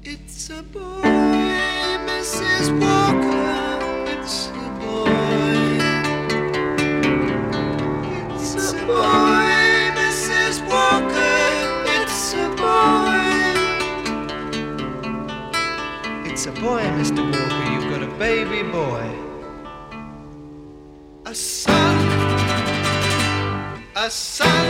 It's a boy, Mrs. Walker. It's a boy. It's a boy, Mrs. Walker. It's a boy. It's a boy, Mr. Walker. You've got a baby boy. A son. A son.